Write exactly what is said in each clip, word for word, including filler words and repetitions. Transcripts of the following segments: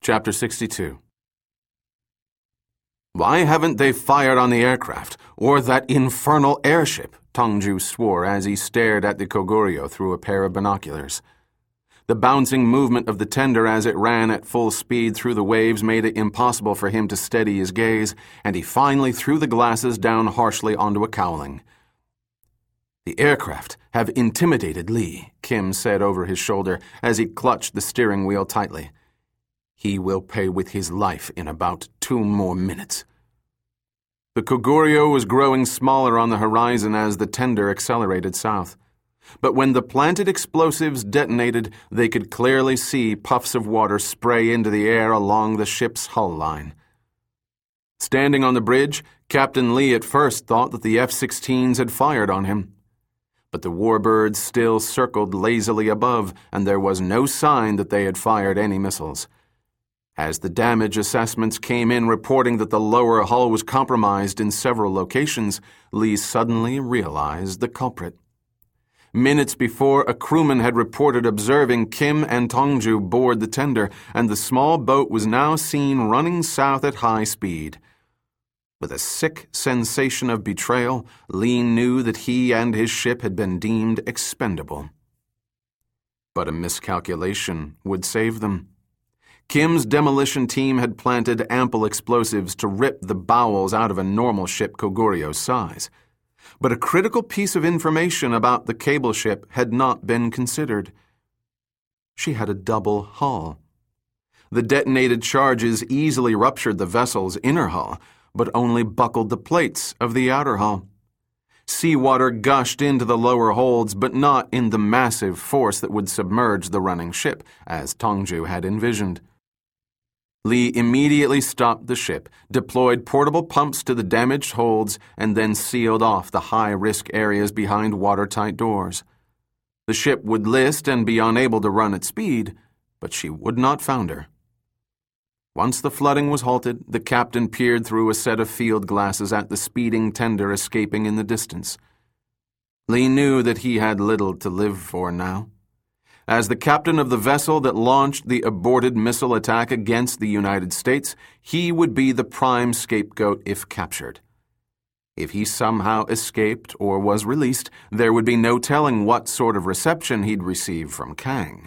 Chapter sixty-two. "Why haven't they fired on the aircraft, or that infernal airship?" Tongju swore as he stared at the Koguryo through a pair of binoculars. The bouncing movement of the tender as it ran at full speed through the waves made it impossible for him to steady his gaze, and he finally threw the glasses down harshly onto a cowling. "The aircraft have intimidated Lee," Kim said over his shoulder as he clutched the steering wheel tightly. "He will pay with his life in about two more minutes." The Koguryo was growing smaller on the horizon as the tender accelerated south. But when the planted explosives detonated, they could clearly see puffs of water spray into the air along the ship's hull line. Standing on the bridge, Captain Lee at first thought that the F sixteens had fired on him. But the warbirds still circled lazily above, and there was no sign that they had fired any missiles. As the damage assessments came in reporting that the lower hull was compromised in several locations, Lee suddenly realized the culprit. Minutes before, a crewman had reported observing Kim and Tongju board the tender, and the small boat was now seen running south at high speed. With a sick sensation of betrayal, Lee knew that he and his ship had been deemed expendable. But a miscalculation would save them. Kim's demolition team had planted ample explosives to rip the bowels out of a normal ship Koguryo's size. But a critical piece of information about the cable ship had not been considered. She had a double hull. The detonated charges easily ruptured the vessel's inner hull, but only buckled the plates of the outer hull. Seawater gushed into the lower holds, but not in the massive force that would submerge the running ship, as Tongju had envisioned. Lee immediately stopped the ship, deployed portable pumps to the damaged holds, and then sealed off the high-risk areas behind watertight doors. The ship would list and be unable to run at speed, but she would not founder. Once the flooding was halted, the captain peered through a set of field glasses at the speeding tender escaping in the distance. Lee knew that he had little to live for now. As the captain of the vessel that launched the aborted missile attack against the United States, he would be the prime scapegoat if captured. If he somehow escaped or was released, there would be no telling what sort of reception he'd receive from Kang.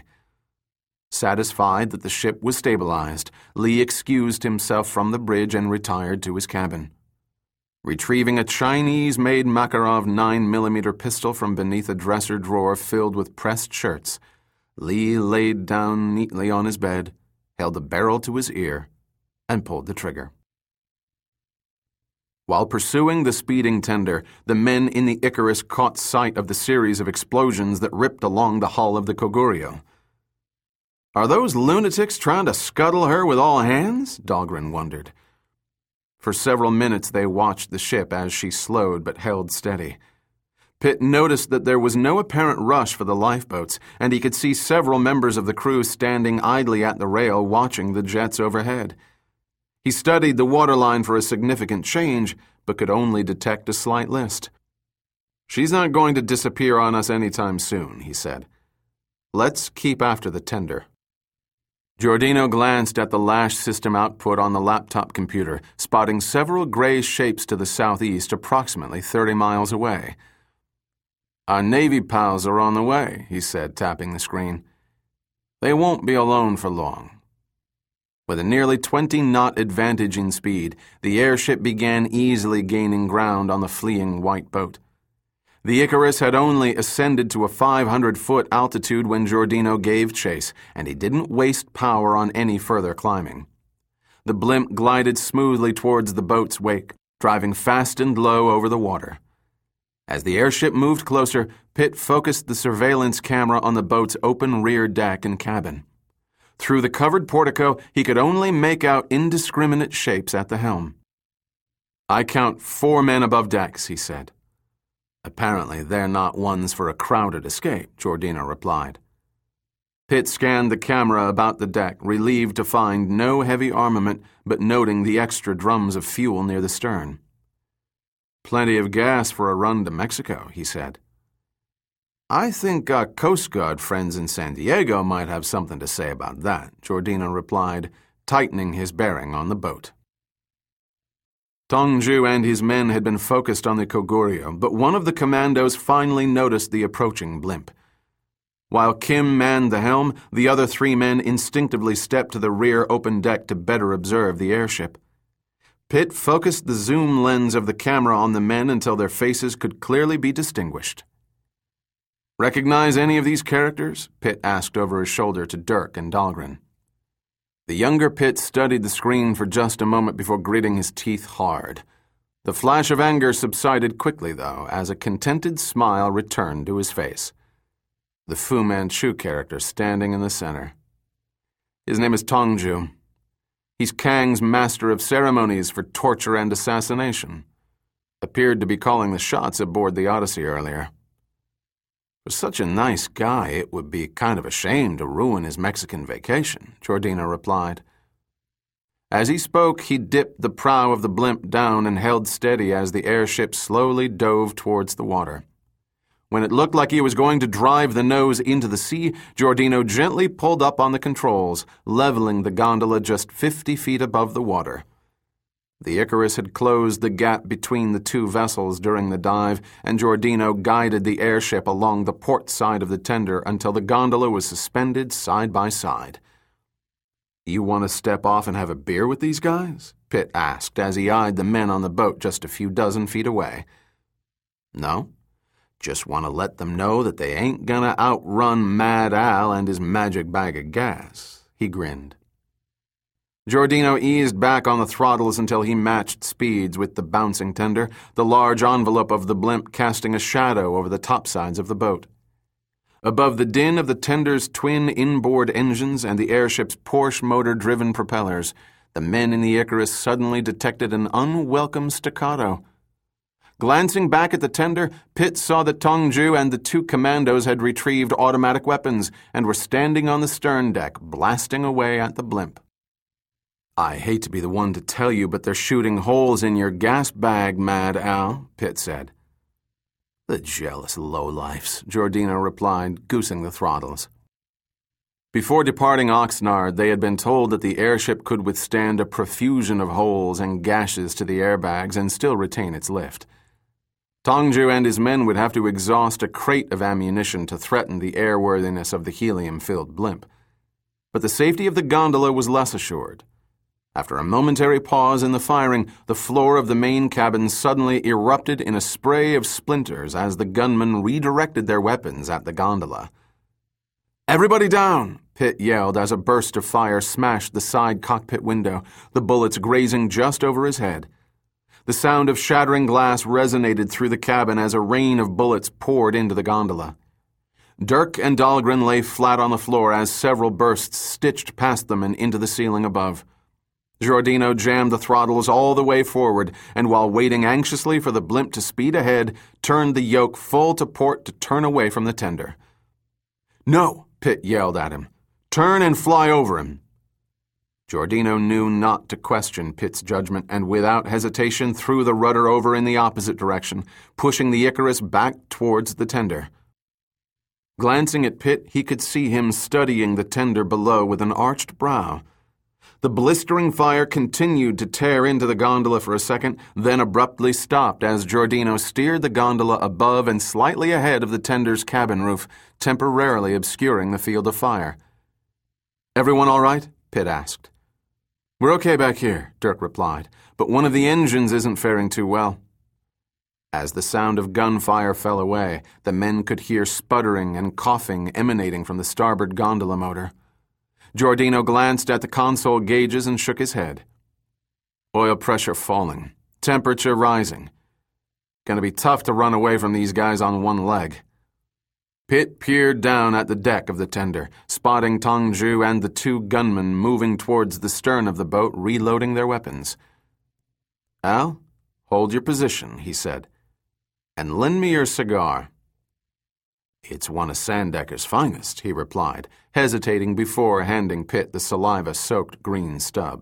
Satisfied that the ship was stabilized, Lee excused himself from the bridge and retired to his cabin. Retrieving a Chinese-made Makarov nine millimeter pistol from beneath a dresser drawer filled with pressed shirts, Lee laid down neatly on his bed, held the barrel to his ear, and pulled the trigger. While pursuing the speeding tender, the men in the Icarus caught sight of the series of explosions that ripped along the hull of the Koguryo. "Are those lunatics trying to scuttle her with all hands?" Dahlgren wondered. For several minutes they watched the ship as she slowed but held steady. Pitt noticed that there was no apparent rush for the lifeboats, and he could see several members of the crew standing idly at the rail watching the jets overhead. He studied the waterline for a significant change, but could only detect a slight list. "She's not going to disappear on us anytime soon," he said. "Let's keep after the tender." Giordino glanced at the lash system output on the laptop computer, spotting several gray shapes to the southeast approximately thirty miles away. "Our Navy pals are on the way," he said, tapping the screen. "They won't be alone for long." With a nearly twenty-knot advantage in speed, the airship began easily gaining ground on the fleeing white boat. The Icarus had only ascended to a five hundred foot altitude when Giordino gave chase, and he didn't waste power on any further climbing. The blimp glided smoothly towards the boat's wake, driving fast and low over the water. As the airship moved closer, Pitt focused the surveillance camera on the boat's open rear deck and cabin. Through the covered portico, he could only make out indiscriminate shapes at the helm. "I count four men above decks," he said. "Apparently they're not ones for a crowded escape," Giordino replied. Pitt scanned the camera about the deck, relieved to find no heavy armament, but noting the extra drums of fuel near the stern. "Plenty of gas for a run to Mexico," he said. "I think our Coast Guard friends in San Diego might have something to say about that," Giordino replied, tightening his bearing on the boat. Tongju and his men had been focused on the Kogoryeo, but one of the commandos finally noticed the approaching blimp. While Kim manned the helm, the other three men instinctively stepped to the rear open deck to better observe the airship. Pitt focused the zoom lens of the camera on the men until their faces could clearly be distinguished. "Recognize any of these characters?" Pitt asked over his shoulder to Dirk and Dahlgren. The younger Pitt studied the screen for just a moment before gritting his teeth hard. The flash of anger subsided quickly, though, as a contented smile returned to his face. The Fu Manchu character standing in the center. His name is Tongju. He's Kang's master of ceremonies for torture and assassination. Appeared to be calling the shots aboard the Odyssey earlier. For such a nice guy, it would be kind of a shame to ruin his Mexican vacation, Giordino replied. As he spoke, he dipped the prow of the blimp down and held steady as the airship slowly dove towards the water. When it looked like he was going to drive the nose into the sea, Giordino gently pulled up on the controls, leveling the gondola just fifty feet above the water. The Icarus had closed the gap between the two vessels during the dive, and Giordino guided the airship along the port side of the tender until the gondola was suspended side by side. "You want to step off and have a beer with these guys?" Pitt asked as he eyed the men on the boat just a few dozen feet away. "No, just want to let them know that they ain't gonna outrun Mad Al and his magic bag of gas," he grinned. Giordino eased back on the throttles until he matched speeds with the bouncing tender, the large envelope of the blimp casting a shadow over the topsides of the boat. Above the din of the tender's twin inboard engines and the airship's Porsche motor-driven propellers, the men in the Icarus suddenly detected an unwelcome staccato. Glancing back at the tender, Pitt saw that Tongju and the two commandos had retrieved automatic weapons and were standing on the stern deck, blasting away at the blimp. "I hate to be the one to tell you, but they're shooting holes in your gas bag, Mad Al," Pitt said. "The jealous lowlifes," Giordino replied, goosing the throttles. Before departing Oxnard, they had been told that the airship could withstand a profusion of holes and gashes to the airbags and still retain its lift. Tongju and his men would have to exhaust a crate of ammunition to threaten the airworthiness of the helium-filled blimp. But the safety of the gondola was less assured. After a momentary pause in the firing, the floor of the main cabin suddenly erupted in a spray of splinters as the gunmen redirected their weapons at the gondola. "Everybody down!" Pitt yelled as a burst of fire smashed the side cockpit window, the bullets grazing just over his head. The sound of shattering glass resonated through the cabin as a rain of bullets poured into the gondola. Dirk and Dahlgren lay flat on the floor as several bursts stitched past them and into the ceiling above. Giordino jammed the throttles all the way forward, and while waiting anxiously for the blimp to speed ahead, turned the yoke full to port to turn away from the tender. "No!" Pitt yelled at him. "Turn and fly over him." Giordino knew not to question Pitt's judgment, and without hesitation threw the rudder over in the opposite direction, pushing the Icarus back towards the tender. Glancing at Pitt, he could see him studying the tender below with an arched brow. The blistering fire continued to tear into the gondola for a second, then abruptly stopped as Giordino steered the gondola above and slightly ahead of the tender's cabin roof, temporarily obscuring the field of fire. "Everyone all right?" Pitt asked. "We're okay back here," Dirk replied, "but one of the engines isn't faring too well." As the sound of gunfire fell away, the men could hear sputtering and coughing emanating from the starboard gondola motor. Giordino glanced at the console gauges and shook his head. Oil pressure falling. Temperature rising. Gonna be tough to run away from these guys on one leg. Pitt peered down at the deck of the tender, spotting Tongju and the two gunmen moving towards the stern of the boat, reloading their weapons. "Al, hold your position," he said, "and lend me your cigar." "It's one of Sandecker's finest," he replied, hesitating before handing Pitt the saliva-soaked green stub.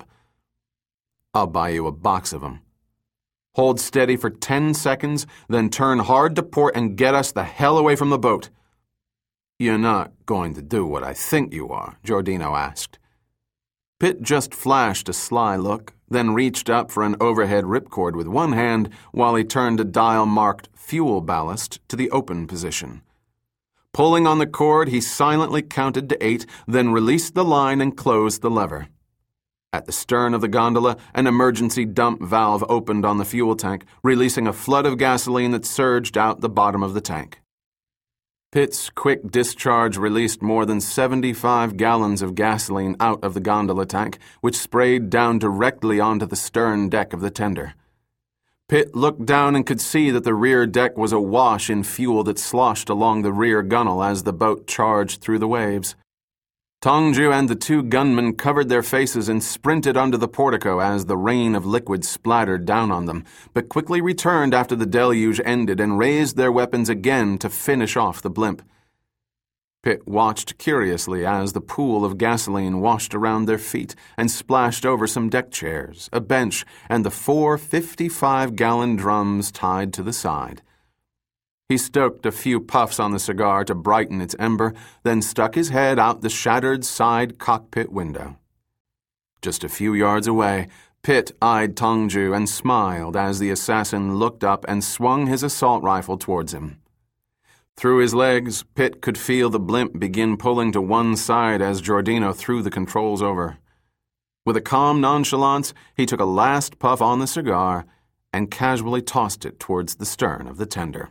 "I'll buy you a box of 'em. Hold steady for ten seconds, then turn hard to port and get us the hell away from the boat." "You're not going to do what I think you are?" Giordino asked. Pitt just flashed a sly look, then reached up for an overhead ripcord with one hand while he turned a dial marked fuel ballast to the open position. Pulling on the cord, he silently counted to eight, then released the line and closed the lever. At the stern of the gondola, an emergency dump valve opened on the fuel tank, releasing a flood of gasoline that surged out the bottom of the tank. Pitt's quick discharge released more than seventy-five gallons of gasoline out of the gondola tank, which sprayed down directly onto the stern deck of the tender. Pitt looked down and could see that the rear deck was awash in fuel that sloshed along the rear gunwale as the boat charged through the waves. Tongju and the two gunmen covered their faces and sprinted under the portico as the rain of liquid splattered down on them, but quickly returned after the deluge ended and raised their weapons again to finish off the blimp. Pitt watched curiously as the pool of gasoline washed around their feet and splashed over some deck chairs, a bench, and the four fifty-five-gallon drums tied to the side. He stoked a few puffs on the cigar to brighten its ember, then stuck his head out the shattered side cockpit window. Just a few yards away, Pitt eyed Tongju and smiled as the assassin looked up and swung his assault rifle towards him. Through his legs, Pitt could feel the blimp begin pulling to one side as Giordino threw the controls over. With a calm nonchalance, he took a last puff on the cigar and casually tossed it towards the stern of the tender.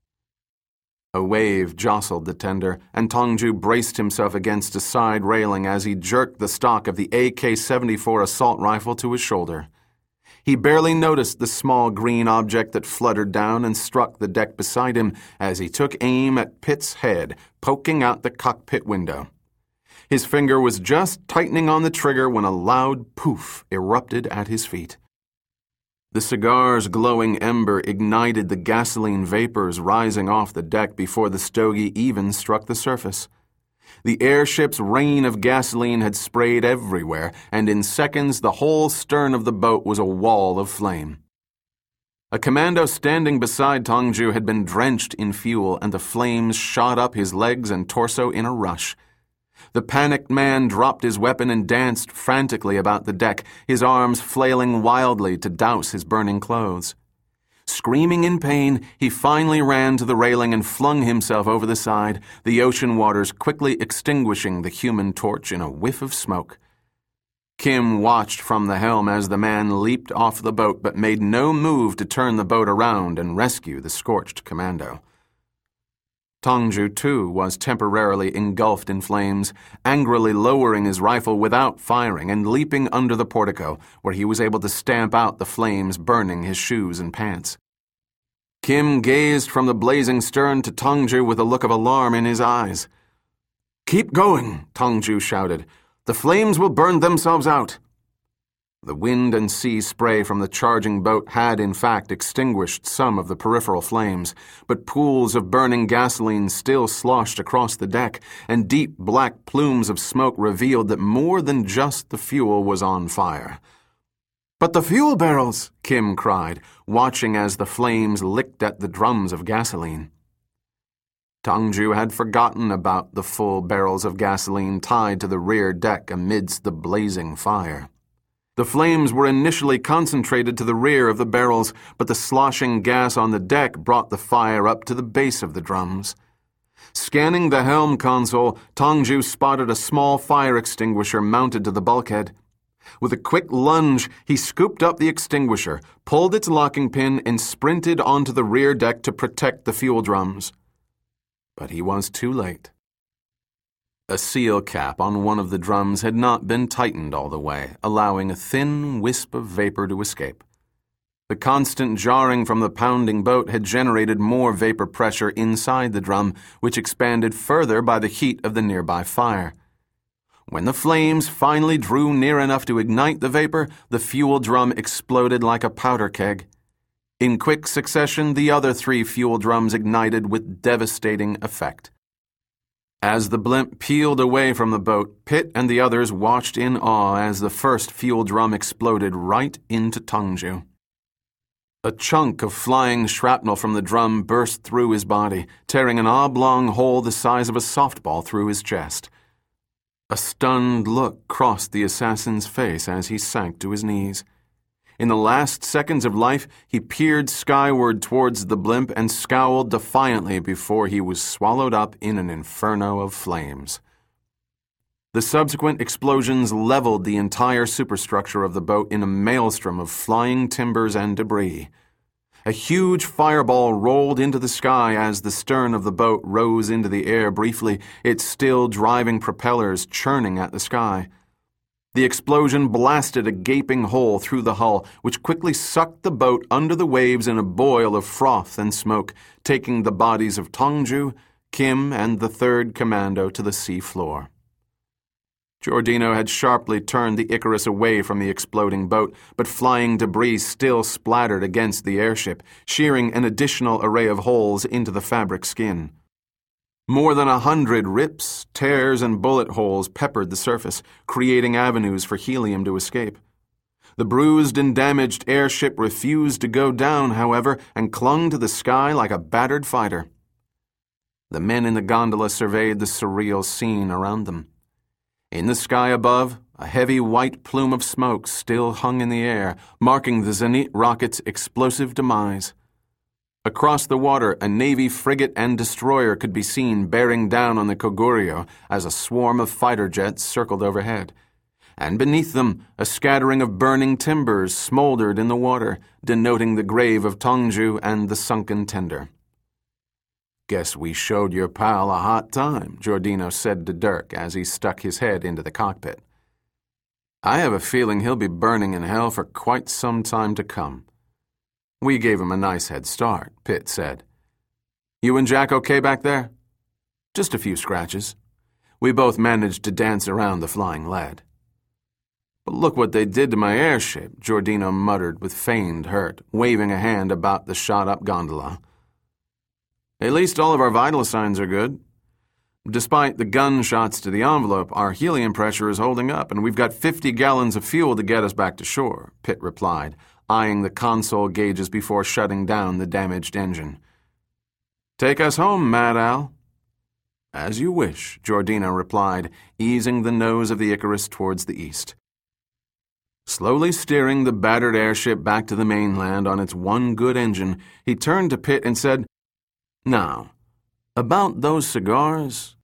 A wave jostled the tender, and Tongju braced himself against a side railing as he jerked the stock of the A K seventy-four assault rifle to his shoulder. He barely noticed the small green object that fluttered down and struck the deck beside him as he took aim at Pitt's head, poking out the cockpit window. His finger was just tightening on the trigger when a loud poof erupted at his feet. The cigar's glowing ember ignited the gasoline vapors rising off the deck before the stogie even struck the surface. The airship's rain of gasoline had sprayed everywhere, and in seconds the whole stern of the boat was a wall of flame. A commando standing beside Tongju had been drenched in fuel, and the flames shot up his legs and torso in a rush. The panicked man dropped his weapon and danced frantically about the deck, his arms flailing wildly to douse his burning clothes. Screaming in pain, he finally ran to the railing and flung himself over the side, the ocean waters quickly extinguishing the human torch in a whiff of smoke. Kim watched from the helm as the man leaped off the boat but made no move to turn the boat around and rescue the scorched commando. Tongju, too, was temporarily engulfed in flames, angrily lowering his rifle without firing and leaping under the portico, where he was able to stamp out the flames burning his shoes and pants. Kim gazed from the blazing stern to Tongju with a look of alarm in his eyes. "Keep going," Tongju shouted. "The flames will burn themselves out." The wind and sea spray from the charging boat had, in fact, extinguished some of the peripheral flames, but pools of burning gasoline still sloshed across the deck, and deep black plumes of smoke revealed that more than just the fuel was on fire. "But the fuel barrels!" Kim cried, watching as the flames licked at the drums of gasoline. Tongju had forgotten about the full barrels of gasoline tied to the rear deck amidst the blazing fire. The flames were initially concentrated to the rear of the barrels, but the sloshing gas on the deck brought the fire up to the base of the drums. Scanning the helm console, Tongju spotted a small fire extinguisher mounted to the bulkhead. With a quick lunge, he scooped up the extinguisher, pulled its locking pin, and sprinted onto the rear deck to protect the fuel drums. But he was too late. A seal cap on one of the drums had not been tightened all the way, allowing a thin wisp of vapor to escape. The constant jarring from the pounding boat had generated more vapor pressure inside the drum, which expanded further by the heat of the nearby fire. When the flames finally drew near enough to ignite the vapor, the fuel drum exploded like a powder keg. In quick succession, the other three fuel drums ignited with devastating effect. As the blimp peeled away from the boat, Pitt and the others watched in awe as the first fuel drum exploded right into Tongju. A chunk of flying shrapnel from the drum burst through his body, tearing an oblong hole the size of a softball through his chest. A stunned look crossed the assassin's face as he sank to his knees. In the last seconds of life, he peered skyward towards the blimp and scowled defiantly before he was swallowed up in an inferno of flames. The subsequent explosions leveled the entire superstructure of the boat in a maelstrom of flying timbers and debris. A huge fireball rolled into the sky as the stern of the boat rose into the air briefly, its still driving propellers churning at the sky. The explosion blasted a gaping hole through the hull, which quickly sucked the boat under the waves in a boil of froth and smoke, taking the bodies of Tongju, Kim, and the third commando to the sea floor. Giordino had sharply turned the Icarus away from the exploding boat, but flying debris still splattered against the airship, shearing an additional array of holes into the fabric skin. More than a hundred rips, tears, and bullet holes peppered the surface, creating avenues for helium to escape. The bruised and damaged airship refused to go down, however, and clung to the sky like a battered fighter. The men in the gondola surveyed the surreal scene around them. In the sky above, a heavy white plume of smoke still hung in the air, marking the Zenit rocket's explosive demise. Across the water, a Navy frigate and destroyer could be seen bearing down on the Koguryo as a swarm of fighter jets circled overhead. And beneath them, a scattering of burning timbers smoldered in the water, denoting the grave of Tongju and the sunken tender. "Guess we showed your pal a hot time," Giordino said to Dirk as he stuck his head into the cockpit. "I have a feeling he'll be burning in hell for quite some time to come." "We gave him a nice head start," Pitt said. "You and Jack okay back there?" "Just a few scratches. We both managed to dance around the flying lead." "But look what they did to my airship," Giordino muttered with feigned hurt, waving a hand about the shot-up gondola. "At least all of our vital signs are good. Despite the gunshots to the envelope, our helium pressure is holding up, and we've got fifty gallons of fuel to get us back to shore," Pitt replied, eyeing the console gauges before shutting down the damaged engine. "Take us home, Mad Al." "As you wish," Giordino replied, easing the nose of the Icarus towards the east. Slowly steering the battered airship back to the mainland on its one good engine, he turned to Pitt and said, "Now, about those cigars,